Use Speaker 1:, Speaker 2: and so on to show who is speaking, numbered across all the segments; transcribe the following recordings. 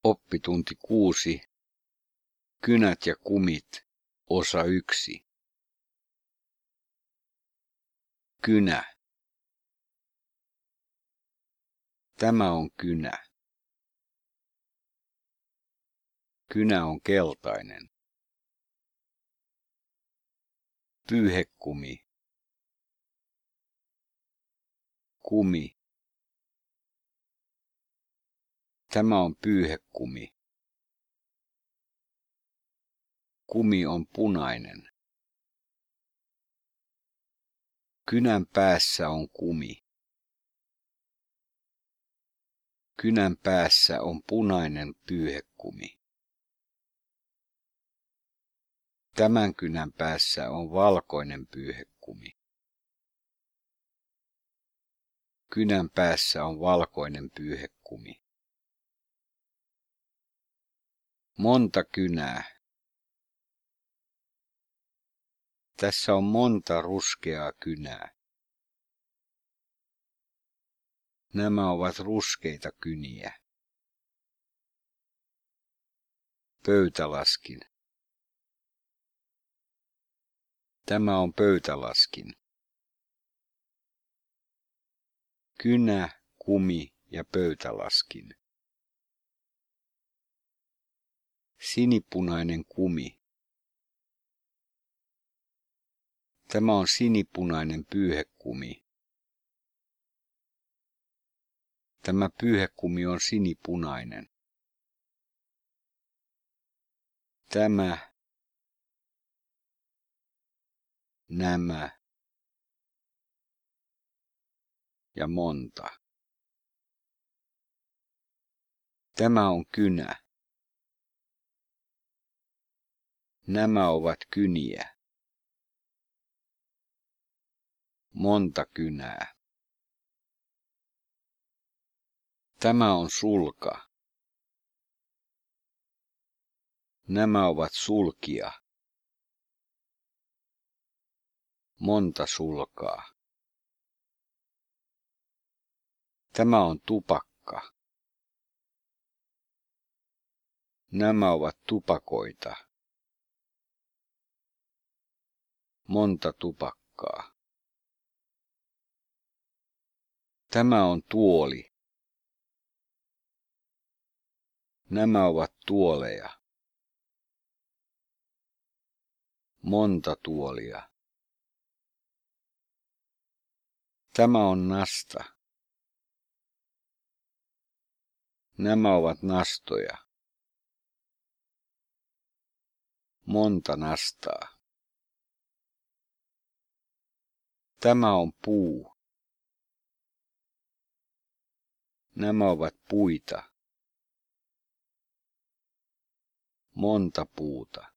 Speaker 1: Oppitunti 6. Kynät ja kumit. Osa 1. Kynä. Tämä on kynä. Kynä on keltainen. Pyyhekumi. Kumi. Tämä on pyyhekumi. Kumi on punainen. Kynän päässä on kumi. Kynän päässä on punainen pyyhekumi. Tämän kynän päässä on valkoinen pyyhekumi. Kynän päässä on valkoinen pyyhekumi. Monta kynää. Tässä on monta ruskeaa kynää. Nämä ovat ruskeita kyniä. Pöytälaskin. Tämä on pöytälaskin. Kynä, kumi ja pöytälaskin. Sinipunainen kumi. Tämä on sinipunainen pyyhekumi. Tämä pyyhekumi on sinipunainen. Tämä, nämä ja monta. Tämä on kynä. Nämä ovat kyniä. Monta kynää. Tämä on sulka. Nämä ovat sulkia. Monta sulkaa. Tämä on tupakka. Nämä ovat tupakoita. Monta tupakkaa. Tämä on tuoli. Nämä ovat tuoleja. Monta tuolia. Tämä on nasta. Nämä ovat nastoja. Monta nastaa. Tämä on puu. Nämä ovat puita. Monta puuta.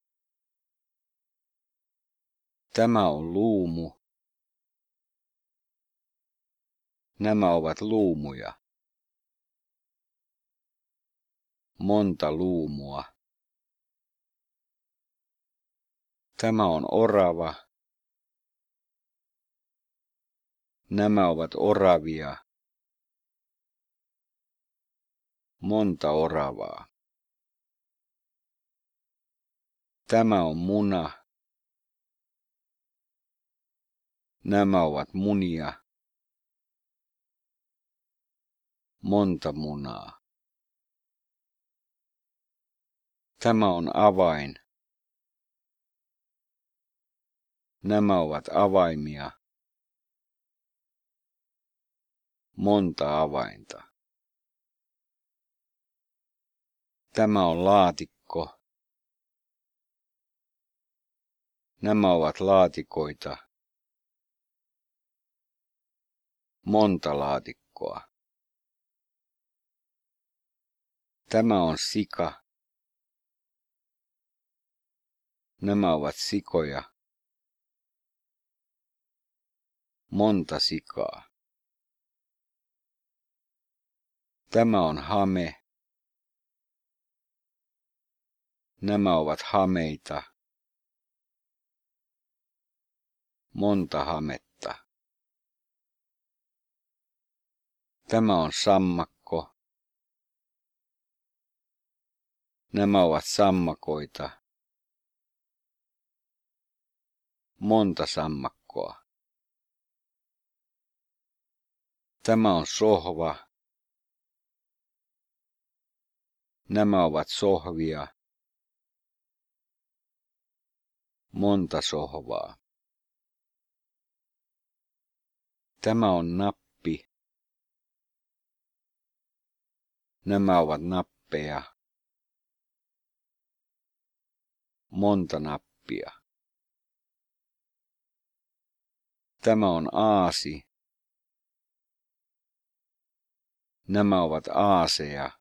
Speaker 1: Tämä on luumu. Nämä ovat luumuja. Monta luumua. Tämä on orava. Nämä ovat oravia. Monta oravaa. Tämä on muna. Nämä ovat munia. Monta munaa. Tämä on avain. Nämä ovat avaimia. Monta avainta. Tämä on laatikko. Nämä ovat laatikoita. Monta laatikkoa. Tämä on sika. Nämä ovat sikoja. Monta sikaa. Tämä on hame. Nämä ovat hameita. Monta hametta. Tämä on sammakko. Nämä ovat sammakoita. Monta sammakkoa. Tämä on sohva. Nämä ovat sohvia. Monta sohvaa. Tämä on nappi. Nämä ovat nappeja. Monta nappia. Tämä on aasi. Nämä ovat aaseja.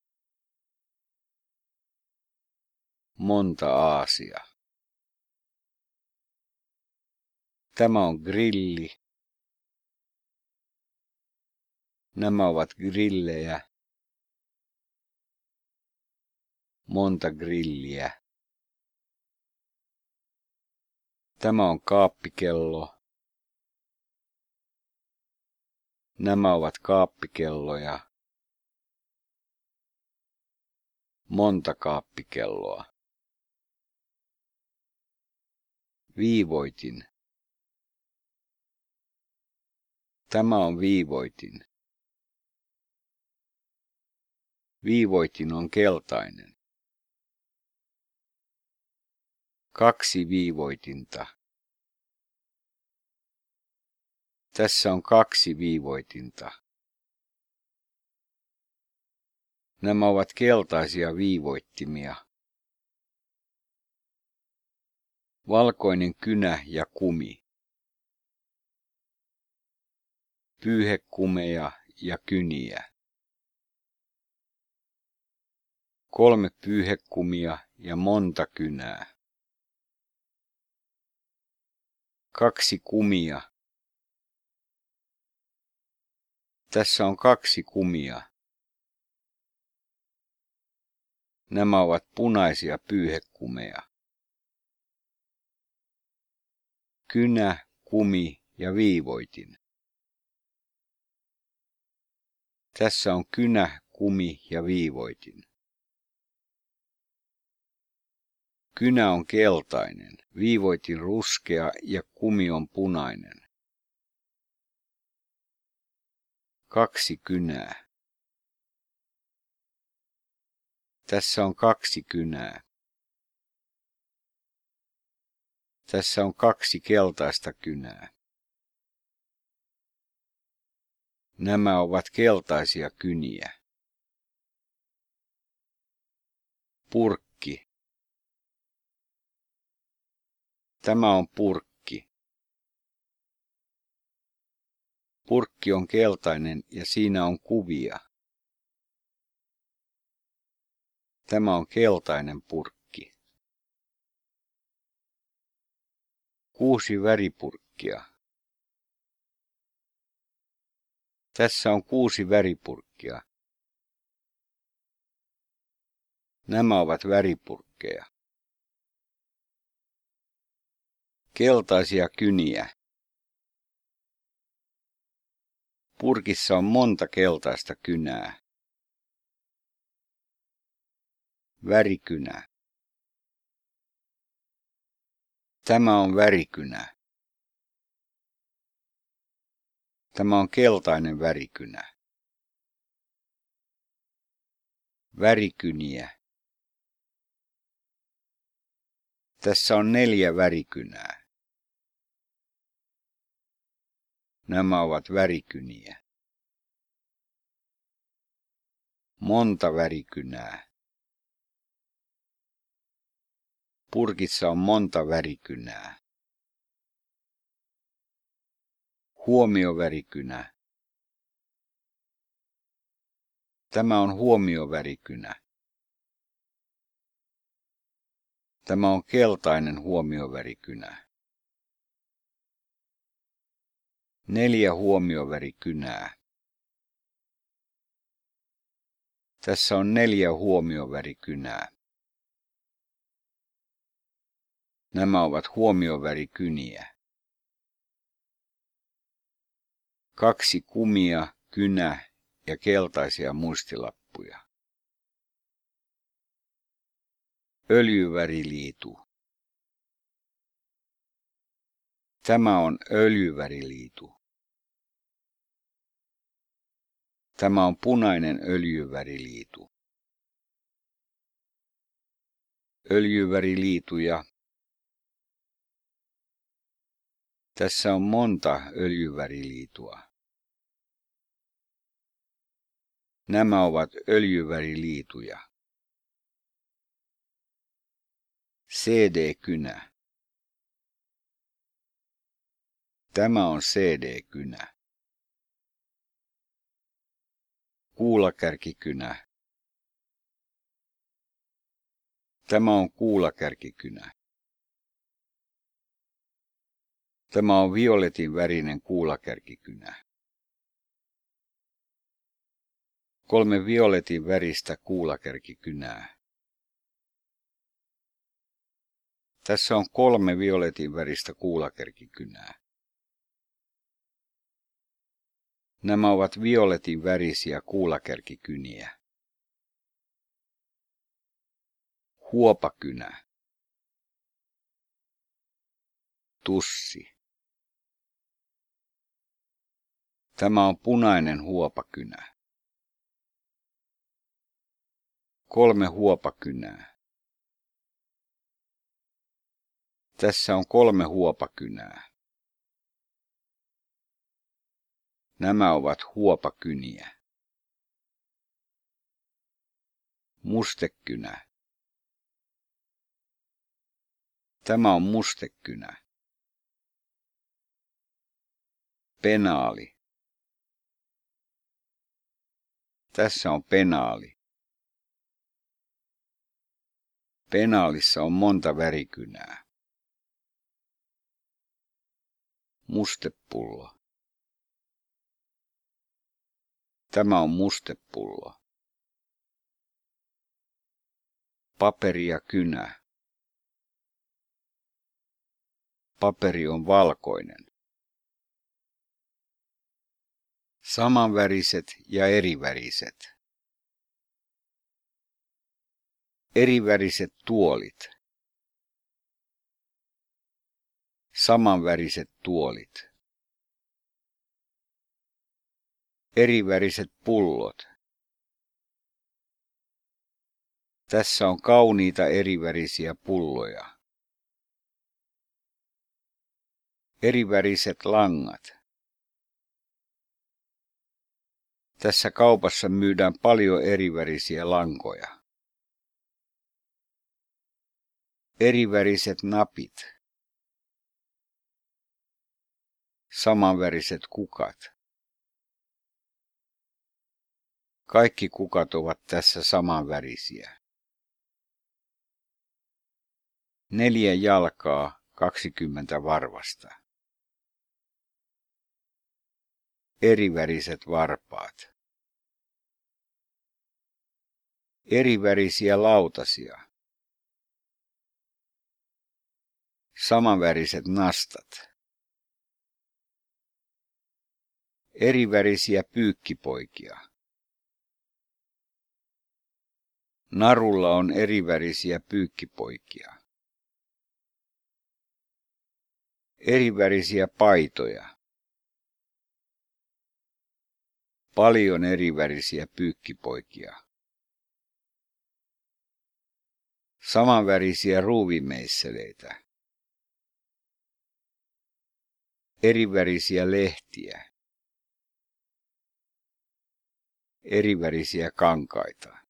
Speaker 1: Monta aasia. Tämä on grilli. Nämä ovat grillejä. Monta grilliä. Tämä on kaappikello. Nämä ovat kaappikelloja. Monta kaappikelloa. Viivoitin. Tämä on viivoitin. Viivoitin on keltainen. 2 viivoitinta. Tässä on 2 viivoitinta. Nämä ovat keltaisia viivoittimia. Valkoinen kynä ja kumi. Pyyhekumeja ja kyniä. 3 pyyhekumia ja monta kynää. 2 kumia. Tässä on 2 kumia. Nämä ovat punaisia pyyhekumeja. Kynä, kumi ja viivoitin. Tässä on kynä, kumi ja viivoitin. Kynä on keltainen, viivoitin ruskea ja kumi on punainen. 2 kynää. Tässä on 2 kynää. Tässä on 2 keltaista kynää. Nämä ovat keltaisia kyniä. Purkki. Tämä on purkki. Purkki on keltainen ja siinä on kuvia. Tämä on keltainen purkki. 6 väripurkkia. Tässä on 6 väripurkkia. Nämä ovat väripurkkeja. Keltaisia kyniä. Purkissa on monta keltaista kynää. Värikynä. Tämä on värikynä. Tämä on keltainen värikynä. Värikyniä. Tässä on 4 värikynää. Nämä ovat värikyniä. Monta värikynää. Purkissa on monta värikynää. Huomiovärikynä. Tämä on huomiovärikynä. Tämä on keltainen huomiovärikynä. 4 huomiovärikynää. Tässä on 4 huomiovärikynää. Nämä ovat huomiovärikyniä. 2 kumia, kynä ja keltaisia muistilappuja. Öljyväriliitu. Tämä on öljyväriliitu. Tämä on punainen öljyväriliitu. Öljyväriliituja. Tässä on monta öljyväriliitua. Nämä ovat öljyväriliituja. CD-kynä. Tämä on CD-kynä. Kuulakärkikynä. Tämä on kuulakärkikynä. Tämä on violetin värinen kuulakärkikynä. 3 violetin väristä kuulakärkikynää. Tässä on 3 violetin väristä kuulakärkikynää. Nämä ovat violetin värisiä kuulakärkikyniä. Huopakynä. Tussi. Tämä on punainen huopakynä. 3 huopakynää. Tässä on 3 huopakynää. Nämä ovat huopakyniä. Mustekynä. Tämä on mustekynä. Penaali. Tässä on penaali. Penaalissa on monta värikynää. Mustepullo. Tämä on mustepullo. Paperi ja kynä. Paperi on valkoinen. Samanväriset ja eriväriset. Eriväriset tuolit. Samanväriset tuolit. Eriväriset pullot. Tässä on kauniita erivärisiä pulloja. Eriväriset langat. Tässä kaupassa myydään paljon erivärisiä lankoja. Eriväriset napit. Samanväriset kukat. Kaikki kukat ovat tässä samanvärisiä. 4 jalkaa, 20 varvasta. Eriväriset varpaat. Erivärisiä lautasia. Samanväriset nastat. Erivärisiä pyykkipoikia. Narulla on erivärisiä pyykkipoikia. Erivärisiä paitoja. Paljon erivärisiä pyykkipoikia. Samanvärisiä ruuvimeisseleitä. Erivärisiä lehtiä. Erivärisiä kankaita.